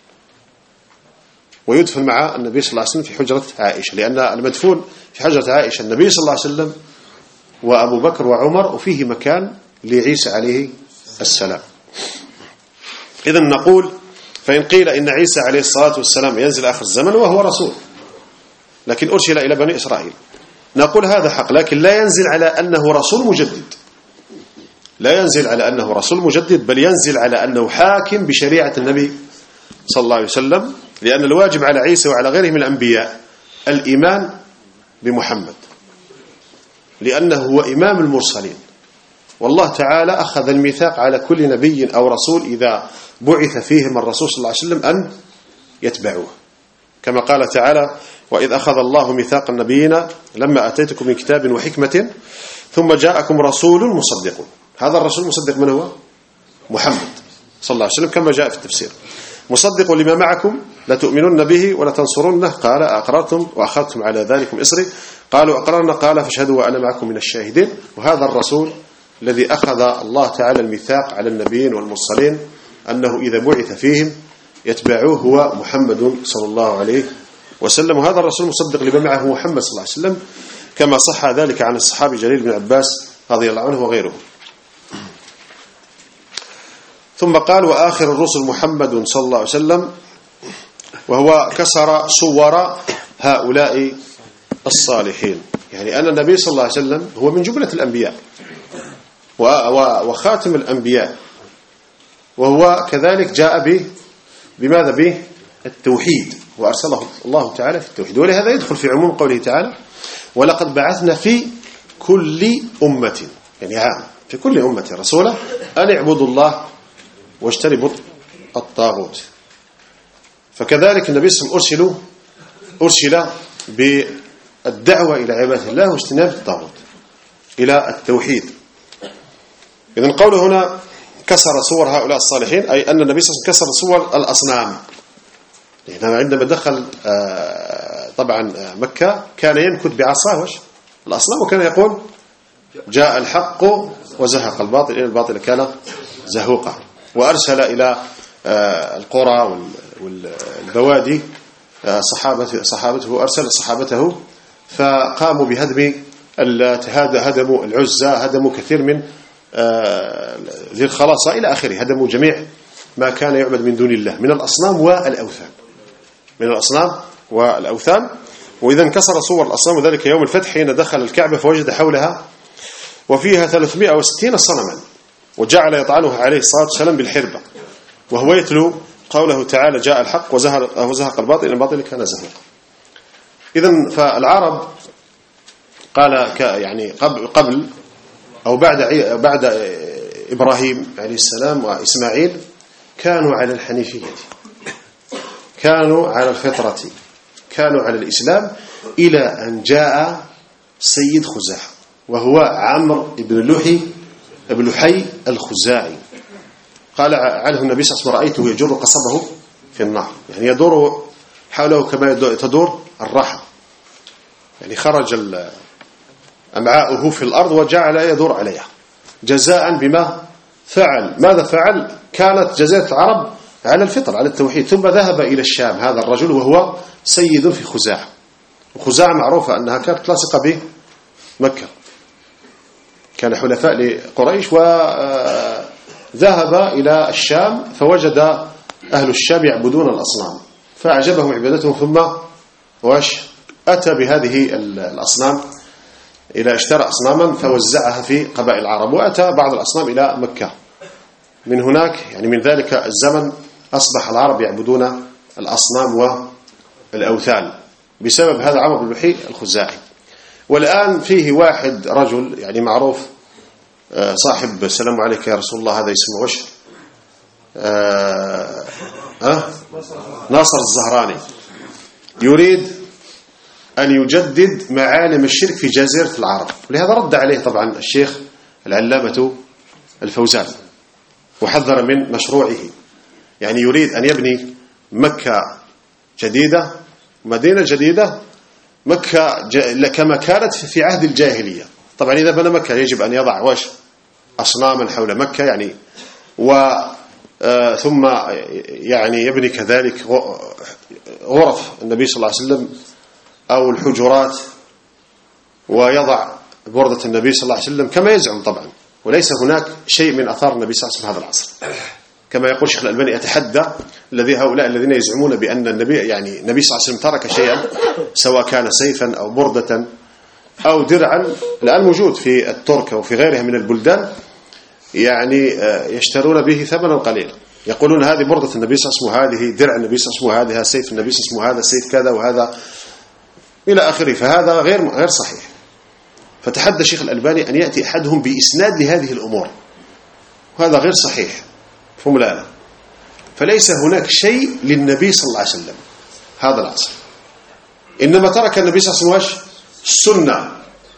ويدفن مع النبي صلى الله عليه وسلم في حجرة عائشة، لأن المدفون في حجرة عائشة النبي صلى الله عليه وسلم وأبو بكر وعمر، وفيه مكان لعيسى عليه السلام. إذن نقول فإن قيل إن عيسى عليه الصلاة والسلام ينزل آخر الزمن وهو رسول لكن أرسل إلى بني إسرائيل، نقول هذا حق، لكن لا ينزل على أنه رسول مجدد، لا ينزل على أنه رسول مجدد، بل ينزل على أنه حاكم بشريعة النبي صلى الله عليه وسلم. لأن الواجب على عيسى وعلى غيره من الأنبياء الإيمان بمحمد، لأنه هو إمام المرسلين، والله تعالى أخذ الميثاق على كل نبي أو رسول إذا بعث فيهم الرسول صلى الله عليه وسلم أن يتبعوه، كما قال تعالى: وإذ أخذ الله ميثاق النبيين لما أتيتكم من كتاب وحكمة ثم جاءكم رسول مصدق. هذا الرسول مصدق من هو؟ محمد صلى الله عليه وسلم، كما جاء في التفسير: مصدق لما معكم لتؤمنون به ولتنصرونه، قال أقررتم وأخذتم على ذلكم إصري، قالوا أقررنا، قال فاشهدوا وأنا معكم من الشاهدين. وهذا الرسول الذي أخذ الله تعالى الميثاق على النبيين والمرسلين أنه إذا بعث فيهم يتبعوه هو محمد صلى الله عليه وسلم. وهذا الرسول مصدق لما معه محمد صلى الله عليه وسلم، كما صح ذلك عن الصحابي جليل بن عباس رضي الله عنه وغيره. ثم قال: وآخر الرسل محمد صلى الله عليه وسلم، وهو كسر صور هؤلاء الصالحين، يعني أن النبي صلى الله عليه وسلم هو من جملة الأنبياء وخاتم الأنبياء، وهو كذلك جاء به بماذا؟ به التوحيد، وأرسله الله تعالى في التوحيد. ولهذا يدخل في عموم قوله تعالى: ولقد بعثنا في كل أمة، يعني عام في كل أمة رسولا أن اعبدوا الله واجتنبوا الطاغوت. فكذلك النبي صلى الله عليه وسلم أرسل بالدعوة إلى عبادة الله واجتناب الطاغوت إلى التوحيد. إذن قوله هنا كسر صور هؤلاء الصالحين، أي أن النبي صلى الله عليه وسلم كسر صور الأصنام. يعني عندما دخل طبعا مكة كان ينكت بعصاه الأصنام، وكان يقول: جاء الحق وزهق الباطل إن الباطل كان زهوقا. وأرسل إلى القرى والبوادي صحابته, صحابته أرسل صحابته فقاموا بهدم هدموا العزى، هدموا كثير من ذي الخلاصة إلى آخره، هدموا جميع ما كان يعبد من دون الله من الأصنام والأوثان من الأصنام والأوثان. وإذا انكسر صور الأصنام، وذلك يوم الفتح حين دخل الكعبة فوجد حولها وفيها ثلاثمائة وستين صنما، وجعل يطعنها عليه الصلاة والسلام بالحربة وهو يتلو قوله تعالى: جاء الحق وزهق الباطل إن الباطل كان زهوقا. إذن فالعرب قال يعني قبل قبل أو بعد بعد إبراهيم عليه السلام وإسماعيل كانوا على الحنيفية، كانوا على الفطرة، كانوا على الإسلام، إلى أن جاء سيد خزاعة وهو عمرو بن لحي بن لحي الخزاعي. قال عنه النبي صلى الله عليه وسلم: رأيته يجر قصبه في النار، يعني يدور حوله كما تدور الرحى، يعني خرج أمعاؤه في الأرض وجعل يدور عليها جزاء بما فعل. ماذا فعل؟ كانت جزاء العرب على الفطر على التوحيد. ثم ذهب إلى الشام هذا الرجل وهو سيد في خزاعة، وخزاعة معروفة أنها كانت لاصقة بمكة، كان حلفاء لقريش، وذهب إلى الشام فوجد أهل الشام يعبدون الأصنام فأعجبهم عبادتهم، ثم واش أتى بهذه الأصنام إلى اشترى أصناما فوزعها في قبائل العرب، وأتى بعض الأصنام إلى مكة. من هناك يعني من ذلك الزمن أصبح العرب يعبدون الأصنام والأوثان، بسبب هذا عمرو بن لحي الخزاعي. والآن فيه واحد رجل يعني معروف صاحب السلام عليك يا رسول الله، هذا اسمه وش؟ آه أه؟ ناصر الزهراني، يريد أن يجدد معالم الشرك في جزيرة العرب، ولهذا رد عليه طبعا الشيخ العلامة الفوزان وحذر من مشروعه. يعني يريد أن يبني مكة جديدة، مدينة جديدة، مكة كما كانت في عهد الجاهلية. طبعا إذا بنى مكة يجب أن يضع وش أصناما حول مكة، يعني و ثم يعني يبني كذلك غرف النبي صلى الله عليه وسلم أو الحجرات، ويضع بردة النبي صلى الله عليه وسلم كما يزعم طبعا، وليس هناك شيء من أثار النبي صلى الله عليه وسلم في هذا العصر. كما يقول الشيخ الألباني: أتحدى الذي هؤلاء الذين يزعمون بأن النبي يعني النبي صلى الله عليه وسلم ترك شيئا سواء كان سيفا أو بردة أو درعا، الآن موجود في التركة وفي غيرها من البلدان، يعني يشترون به ثمنا قليلا، يقولون هذه بردة النبي صلى الله عليه وسلم، هذه درع النبي صلى الله عليه وسلم، هذا سيف النبي صلى الله عليه وسلم، هذا سيف كذا وهذا إلى آخره. فهذا غير غير صحيح. فتحدى الشيخ الألباني أن يأتي أحدهم بإسناد لهذه الأمور، وهذا غير صحيح. فهم لا لا فليس هناك شيء للنبي صلى الله عليه وسلم هذا العصر، إنما ترك النبي صلى الله عليه وسلم السنة،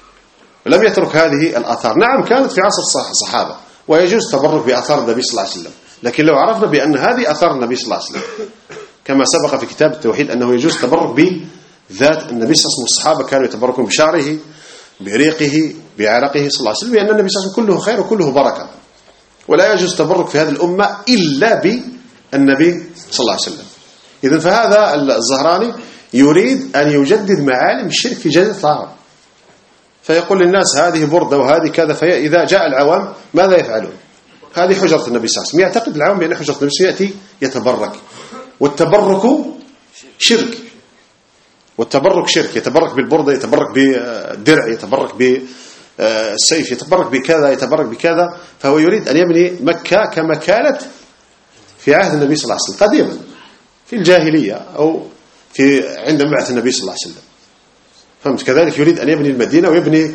لم يترك هذه الآثار. نعم كانت في عصر الصحابة ويجوز التبرك بآثار النبي صلى الله عليه وسلم، لكن لو عرفنا بأن هذه آثار النبي صلى الله عليه وسلم كما سبق في كتاب التوحيد أنه يجوز التبرك بذات النبي صلى الله عليه وسلم، الصحابة كانوا يتبركون بشعره، بريقه، بعرقه صلى الله عليه وسلم، لأن النبي صلى الله عليه وسلم كله خير وكله بركة، ولا يجوز التبرك في هذه الأمة إلا بالنبي صلى الله عليه وسلم. إذن فهذا الزهراني يريد أن يجدد معالم الشرك في جزيرة العرب، فيقول للناس هذه بردة وهذه كذا، فإذا جاء العوام ماذا يفعلون؟ هذه حجرة النبي صلى الله عليه وسلم، يعتقد العوام بأن حجرة النبي يأتي يتبرك، والتبرك شرك، والتبرك شرك، يتبرك بالبردة، يتبرك بالدرع، يتبرك بالسيف، يتبرك بكذا، يتبرك بكذا. فهو يريد أن يبني مكة كما كانت في عهد النبي صلى الله عليه وسلم قديما في الجاهلية أو في عند بعث النبي صلى الله عليه وسلم، فهمت؟ كذلك يريد أن يبني المدينة ويبني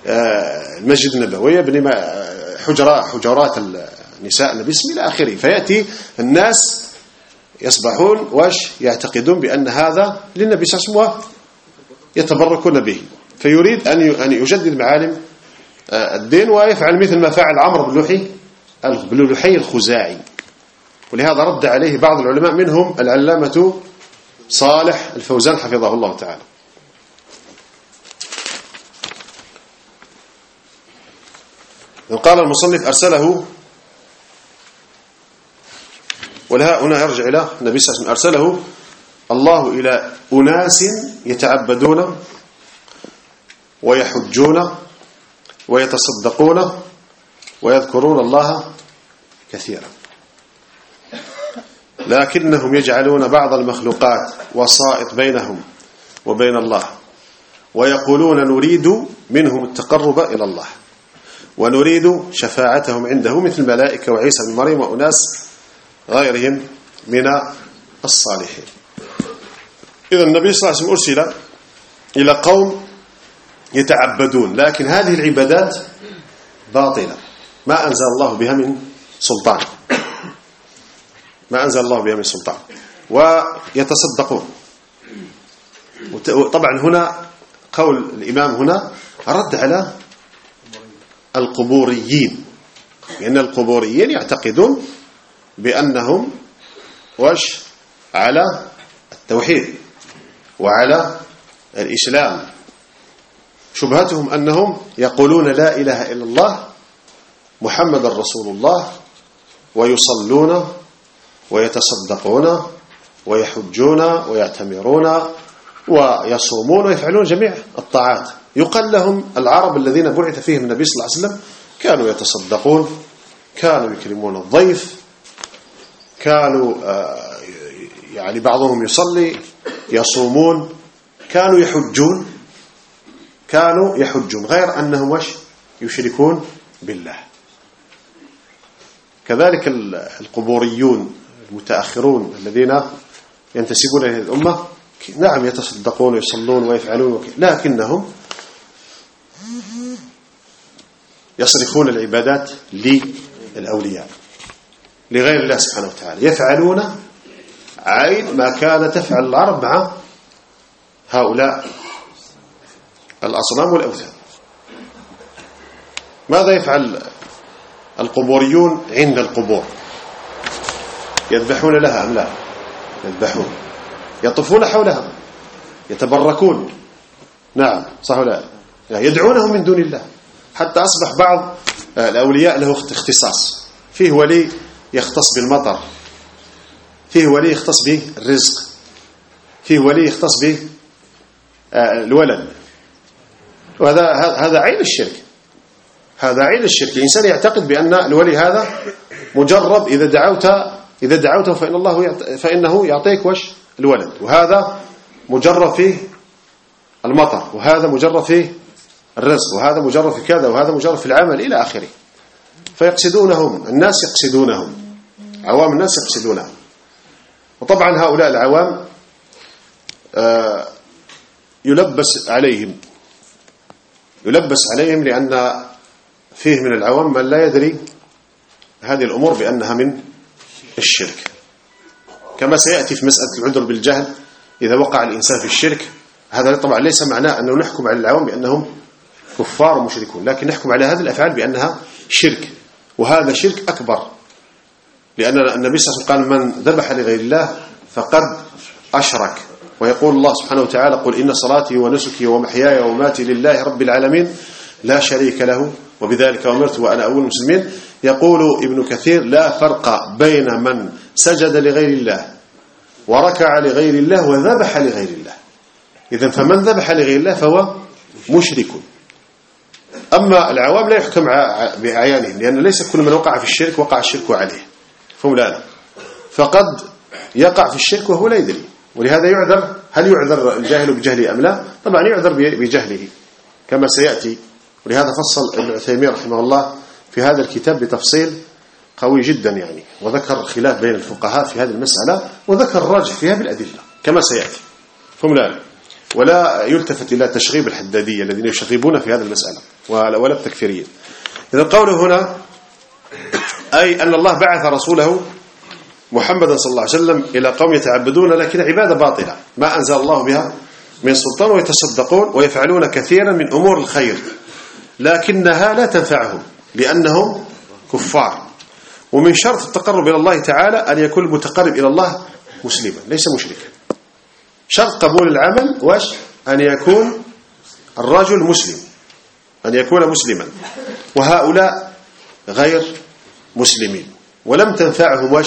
المسجد النبوي، يبني حجرات حجرات النساء النبي إلى آخره. فيأتي الناس يصبحون واش يعتقدون بأن هذا للنبي صلى الله عليه وسلم يتبركون به، فيريد أن أن يجدد معالم الدين ويفعل مثل ما فعل عمرو بن لحي بن لحي الخزاعي. ولهذا رد عليه بعض العلماء منهم العلامة صالح الفوزان حفظه الله تعالى. قال المصنف أرسله، ولها هنا يرجع إلى النبي صلى الله عليه وسلم، أرسله الله إلى أناس يتعبدون ويحجون ويتصدقون ويذكرون الله كثيرا، لكنهم يجعلون بعض المخلوقات وسائط بينهم وبين الله، ويقولون نريد منهم التقرب إلى الله ونريد شفاعتهم عنده مثل الملائكة وعيسى بن مريم وأناس غيرهم من الصالحين. إذا النبي صلى الله عليه وسلم أرسل إلى قوم يتعبدون، لكن هذه العبادات باطلة، ما أنزل الله بها من سلطان، ما أنزل الله بها من سلطان، ويتصدقون. طبعا هنا قول الإمام هنا رد على القبوريين، لأن القبوريين يعتقدون بأنهم وش على التوحيد وعلى الإسلام. شبهتهم أنهم يقولون لا إله إلا الله محمد رسول الله، ويصلون ويتصدقون ويحجون ويعتمرون ويصومون ويفعلون جميع الطاعات. يقال لهم العرب الذين بعث فيهم النبي صلى الله عليه وسلم كانوا يتصدقون، كانوا يكرمون الضيف، كانوا يعني بعضهم يصلي، يصومون، كانوا يحجون، كانوا يحجون غير أنهم وش يشركون بالله. كذلك القبوريون المتأخرون الذين ينتسبون إلى الأمة نعم يتصدقون ويصلون ويفعلون، لكنهم يصرفون العبادات للأولياء لغير الله سبحانه وتعالى، يفعلون عين ما كان تفعل العرب مع هؤلاء الأصنام والأوثان. ماذا يفعل القبوريون عند القبور؟ يذبحون لها أم لا؟ يذبحون. يطوفون حولها، يتبركون، نعم صح ولا لا؟ يدعونهم من دون الله، حتى أصبح بعض الأولياء له اختصاص، فيه ولي يختص بالمطر، فيه ولي يختص بالرزق، فيه ولي يختص بالولد، وهذا هذا عين الشرك، هذا عين الشرك. الإنسان يعتقد بأن الولي هذا مجرب، إذا دعوت إذا دعوته فإن الله فإنه يعطيك وش الولد، وهذا مجرب فيه المطر، وهذا مجرب فيه الرزق، وهذا مجرب في كذا، وهذا مجرب في العمل إلى آخره. فيقصدونهم الناس، يقصدونهم عوام الناس يقصدونهم. وطبعا هؤلاء العوام يلبس عليهم يلبس عليهم لأن فيه من العوام من لا يدري هذه الأمور بأنها من الشرك، كما سيأتي في مسألة العذر بالجهل إذا وقع الإنسان في الشرك. هذا طبعا ليس معناه أنه نحكم على العوام بأنهم كفار ومشركون، لكن نحكم على هذه الأفعال بأنها شرك، وهذا شرك أكبر، لأن النبي صلى الله عليه وسلم قال من ذبح لغير الله فقد أشرك. ويقول الله سبحانه وتعالى قل إن صلاتي ونسكي ومحياي ومماتي لله رب العالمين لا شريك له وبذلك أمرت وأنا أول المسلمين. يقول ابن كثير لا فرق بين من سجد لغير الله وركع لغير الله وذبح لغير الله. إذن فمن ذبح لغير الله فهو مشرك. أما العوام لا يحكم بعيانهم، لأن ليس كل من وقع في الشرك وقع الشرك عليه، فهم لا فقد يقع في الشرك وهو لا يدري. ولهذا يعذر. هل يعذر الجاهل بجهله أم لا؟ طبعا يعذر بجهله كما سيأتي. ولهذا فصل ابن عثيمين رحمه الله في هذا الكتاب بتفصيل قوي جدا يعني، وذكر خلاف بين الفقهاء في هذه المسألة، وذكر الراجح فيها بالأدلة كما سيأتي. فهم لا ولا يلتفت إلى تشغيب الحدادية الذين يشغبون في هذه المسألة ولا التكفيرية. إذا قوله هنا أي أن الله بعث رسوله محمد صلى الله عليه وسلم إلى قوم يتعبدون لكن عبادة باطلة ما أنزل الله بها من سلطان، ويتصدقون ويفعلون كثيرا من أمور الخير لكنها لا تنفعهم لأنهم كفار. ومن شرط التقرب إلى الله تعالى أن يكون المتقرب إلى الله مسلما ليس مشركا. شرط قبول العمل واش أن يكون الرجل مسلم، أن يكون مسلما، وهؤلاء غير مسلمين. ولم تنفعهم واش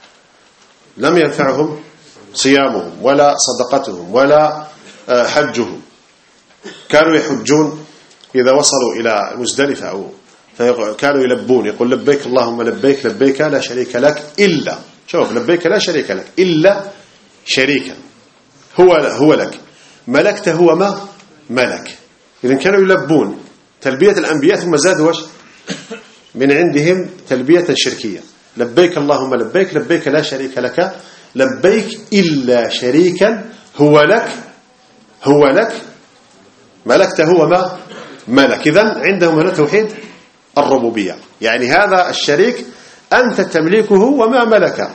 لم ينفعهم صيامهم ولا صدقتهم ولا حجهم. كانوا يحجون إذا وصلوا إلى مزدلفة أو كانوا يلبون يقول لبيك اللهم لبيك لبيك لا شريك لك إلا، شوف لبيك لا شريك لك إلا شريكا هو هو لك ملكته هو ما ملك. إذن كانوا يلبون تلبية الأنبياء ثم زادوا وش من عندهم تلبية شركية. لبيك اللهم لبيك لبيك لا شريك لك لبيك إلا شريكا هو لك هو لك ملكته هو ما ملك. إذن عندهم هنا توحيد الربوبية، يعني هذا الشريك أنت تملكه وما ملك،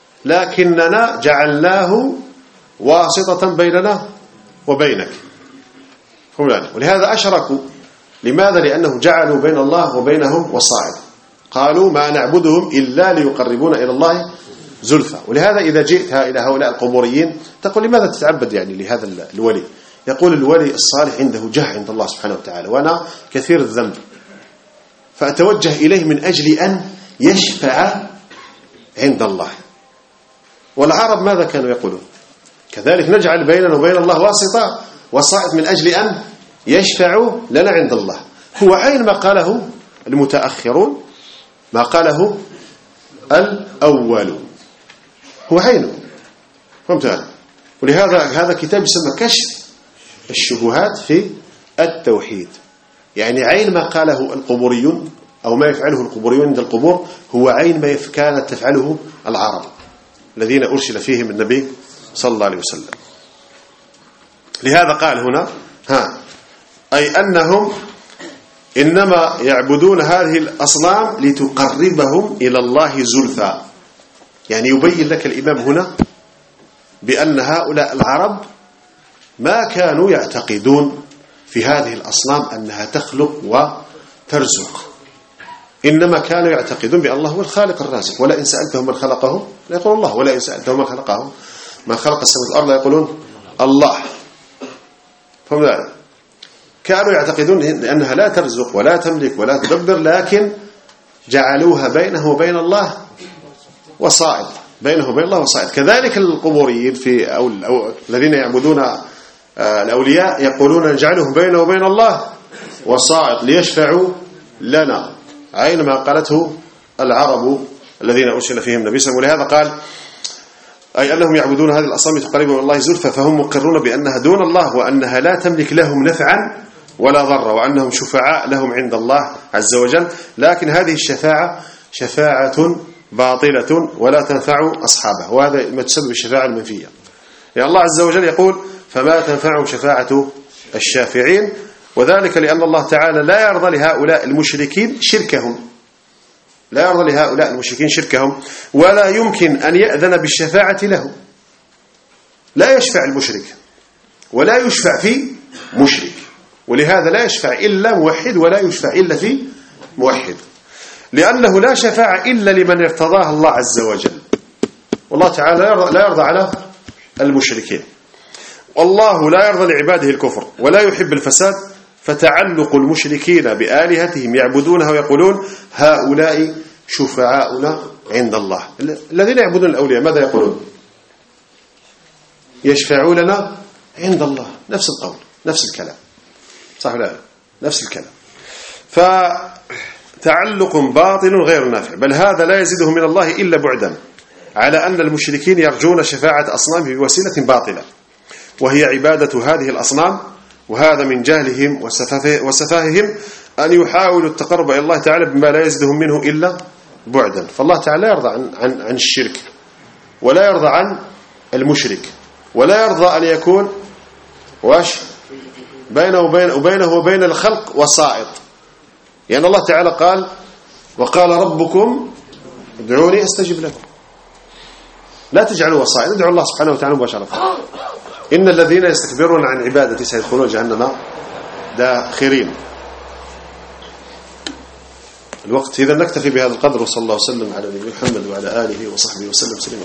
لكننا جعلناه واسطة بيننا وبينك. ولهذا أشركوا. لماذا؟ لأنه جعلوا بين الله وبينهم وسائط. قالوا ما نعبدهم إلا ليقربونا إلى الله زلفى. ولهذا إذا جئت إلى هؤلاء القبوريين تقول لماذا تتعبد يعني لهذا الولي؟ يقول الولي الصالح عنده جاه عند الله سبحانه وتعالى وأنا كثير الذنب، فأتوجه إليه من أجل أن يشفع عند الله. والعرب ماذا كانوا يقولون؟ كذلك نجعل بيننا وبين الله واسطة وسائط من أجل أن يشفعوا لنا عند الله. هو عين ما قاله المتأخرون، ما قاله الأول هو عينه. فهمت هذا؟ ولهذا هذا كتاب يسمى كشف الشبهات في التوحيد، يعني عين ما قاله القبوريون أو ما يفعله القبوريون عند القبور هو عين ما كانت تفعله العرب الذين أرسل فيهم النبي صلى الله عليه وسلم. لهذا قال هنا ها أي أنهم إنما يعبدون هذه الأصنام لتقربهم إلى الله زلفى. يعني يبين لك الإمام هنا بأن هؤلاء العرب ما كانوا يعتقدون في هذه الأصنام أنها تخلق وترزق، إنما كانوا يعتقدون بأن الله هو الخالق الرازق. ولا إن سألتهم من خلقهم لا يقول الله، ولا إن سألتهم من خلقهم من خلق السماوات والأرض لا يقولون الله. فهم ذلك كانوا يعتقدون أنها لا ترزق ولا تملك ولا تدبر، لكن جعلوها بينه وبين الله وسائط، بينه وبين الله وسائط. كذلك القبوريين في أو, أو الذين يعبدون الأولياء يقولون نجعلهم بينه وبين الله وسائط ليشفعوا لنا، عينما قالته العرب الذين أرسل فيهم النبي صلى الله عليه وسلم. ولهذا قال أي أنهم يعبدون هذه الأصنام تقربهم إلى الله زلفى، فهم مقرون بأنها دون الله وأنها لا تملك لهم نفعا ولا ضر، وأنهم شفعاء لهم عند الله عز وجل. لكن هذه الشفاعة شفاعة باطلة ولا تنفع أصحابها، وهذا ما تسمى بالشفاعة المنفية. يعني الله عز وجل يقول فما تنفعهم شفاعة الشافعين، وذلك لأن الله تعالى لا يرضى لهؤلاء المشركين شركهم، لا يرضى لهؤلاء المشركين شركهم، ولا يمكن أن يأذن بالشفاعة له. لا يشفع المشرك ولا يشفع في مشرك، ولهذا لا يشفع إلا موحد ولا يشفع إلا في موحد، لأنه لا شفاعة إلا لمن ارتضاه الله عز وجل. والله تعالى لا يرضى على المشركين، والله لا يرضى لعباده الكفر ولا يحب الفساد. فتعلق المشركين بآلهتهم يعبدونها ويقولون هؤلاء شفعاؤنا عند الله. الذين يعبدون الأولياء ماذا يقولون؟ يشفعوا لنا عند الله. نفس القول نفس الكلام، صح ولا لا؟ نفس الكلام. فتعلق باطل غير نافع، بل هذا لا يزيدهم من الله إلا بعدا على أن المشركين يرجون شفاعة أصنامهم بوسيلة باطلة، وهي عبادة هذه الأصنام. وهذا من جهلهم وسفاههم أن يحاولوا التقرب إلى الله تعالى بما لا يزيدهم منه إلا بعدا. فالله تعالى لا يرضى عن, عن, عن الشرك، ولا يرضى عن المشرك، ولا يرضى أن يكون واش بينه وبين وبينه وبين الخلق وسائط. يعني الله تعالى قال وقال ربكم ادعوني استجب لكم. لا تجعلوا وسائط، ادعوا الله سبحانه وتعالى مباشرة. إن الذين يستكبرون عن عبادتي سيدخلون جهنم داخرين. الوقت إذا نكتفي بهذا القدر، وصلى الله وسلم على نبينا محمد وعلى آله وصحبه وسلم.